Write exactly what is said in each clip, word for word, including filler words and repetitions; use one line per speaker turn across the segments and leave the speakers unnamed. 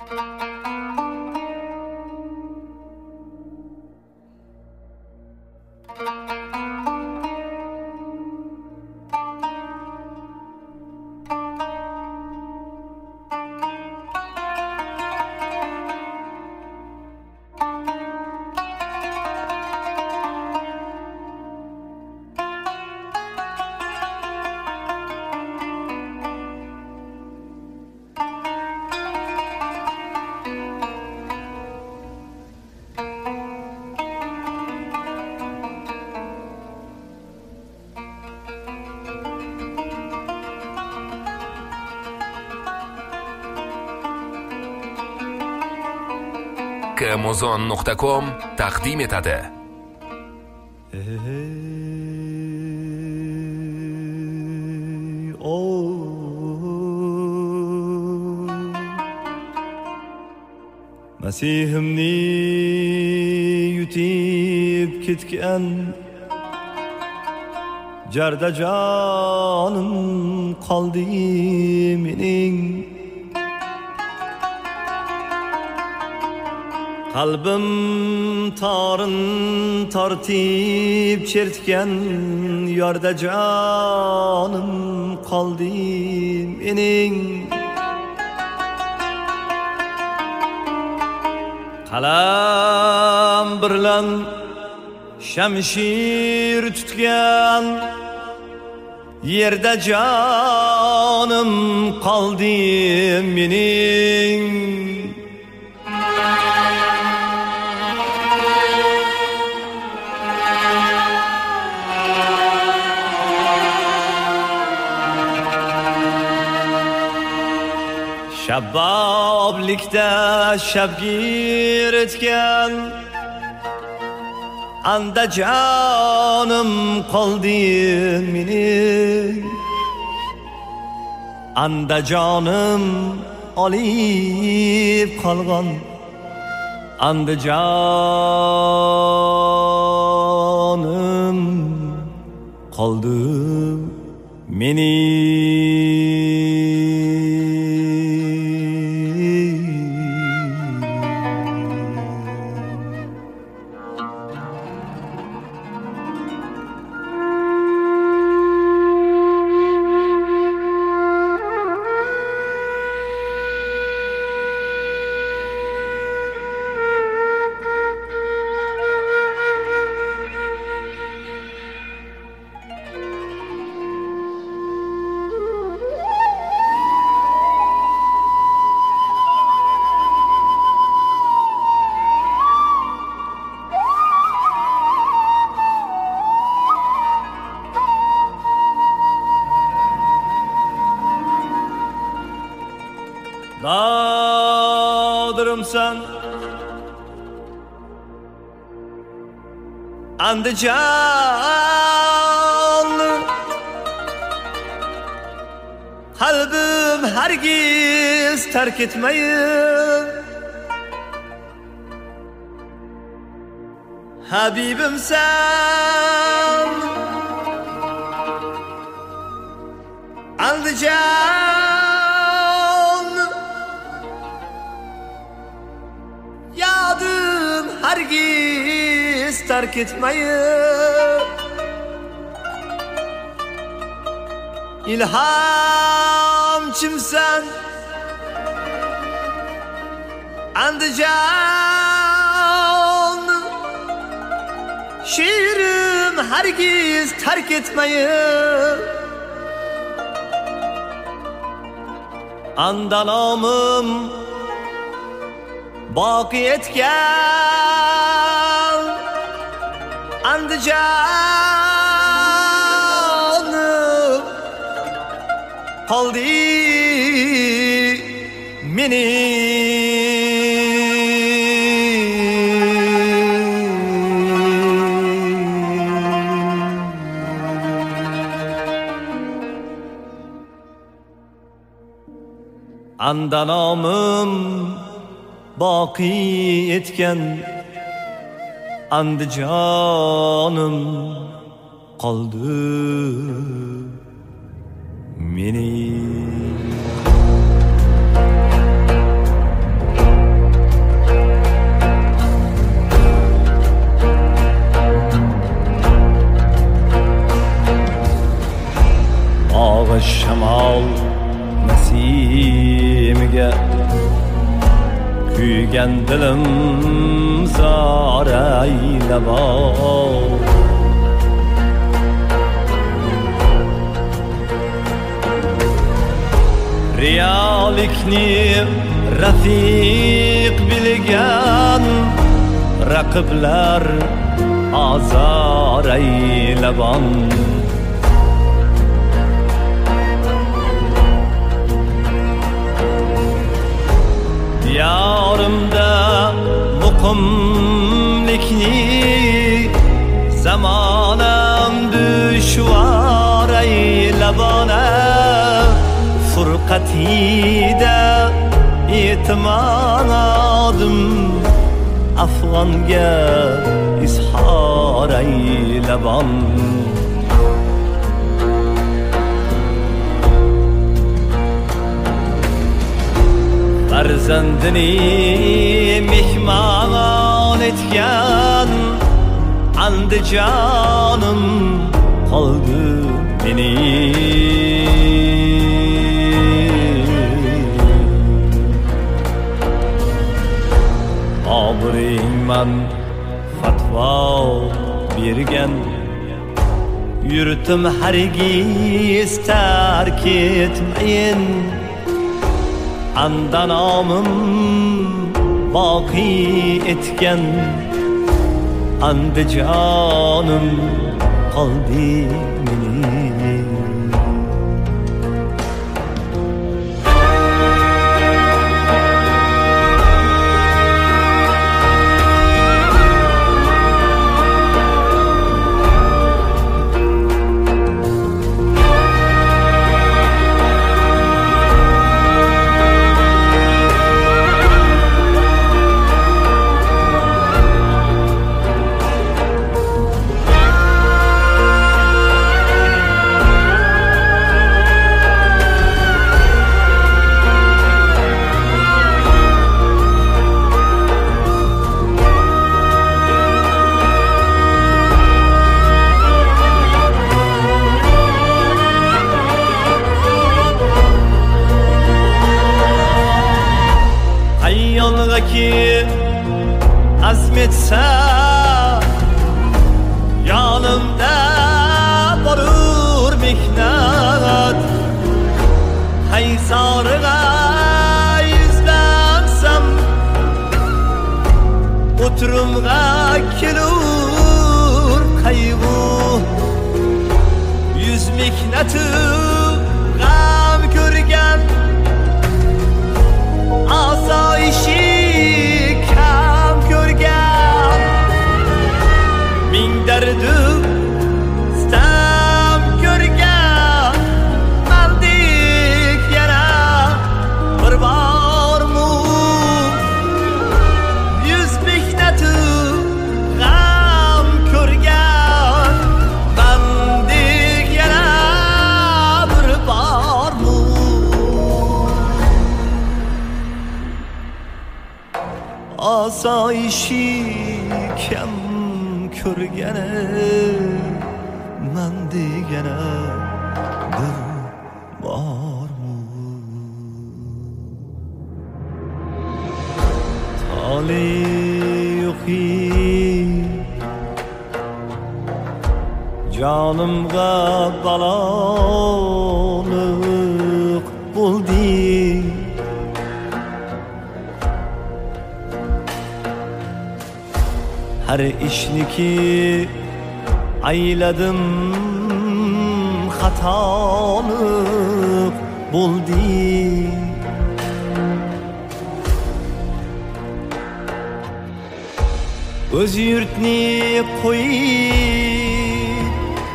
amazon nuqta com taqdim etadi.
Masihimni yutib ketgan jarda jonim qoldi mening. Qalbim torin tortib chertgan yorda jonim qoldi mening. Qalam bilan shamshir tutgan yerda jonim qoldi mening. Shaboblikda shabgir etgan anda jonim qoldi mening. Anda jonim olib qolgan anda jonim qoldi mening. Dağdırımsan Andijan, kalbim hergiz terk etmeyin. Habibim sen Andijan, yadım hergiz terk etmeyin. İlhamçımsan Andijan, şiirim hergiz terk etmeyin. Andanamım baki etken Andijanım kaldı mening. Andanamım baki etken Andijanım kaldı mening. va shamol nasimiga kuygan dilim zor aylabo riyolikni rafiq bilgan raqiblar azor aylabon diyorimda muqimlikni zamonam dushvor aylabona furqatida e'timodim afg'onga izhor aylabon farzandini mehmon etgan Andijonim qoldi mening obringman fatvo bergan yurtim hargiz tark etmayin andanomim boqiy etgan Andijonim qoldi mening ki azmetse yanımda borur mihnat haysarıga yüzlansam oturumga kelur kaygı yüz mihnatı gam görgen asayişi derdim stam görgen maldik yana bir var mı yüz mihnatı gam görgen maldik yana bir var mı asayişi kem körgene men degene bir bormi tole yo'qi jonimga balolik bo'ldi her işniki ayladım xatolik bo'ldi o'z yurtni qo'yib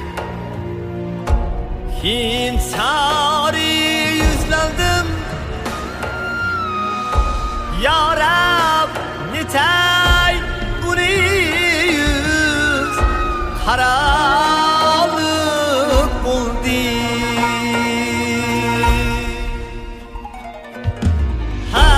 Hind sari yuzlandim ya Rab netay buni yüz karanlık buldu ha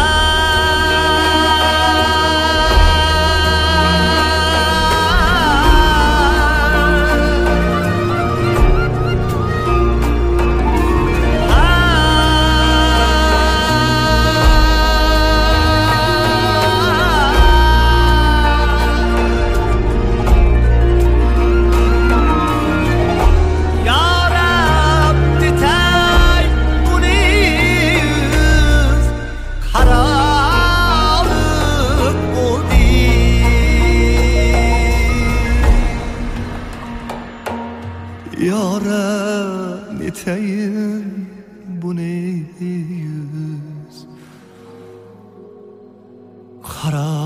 eteyim bu ne yüz? Kara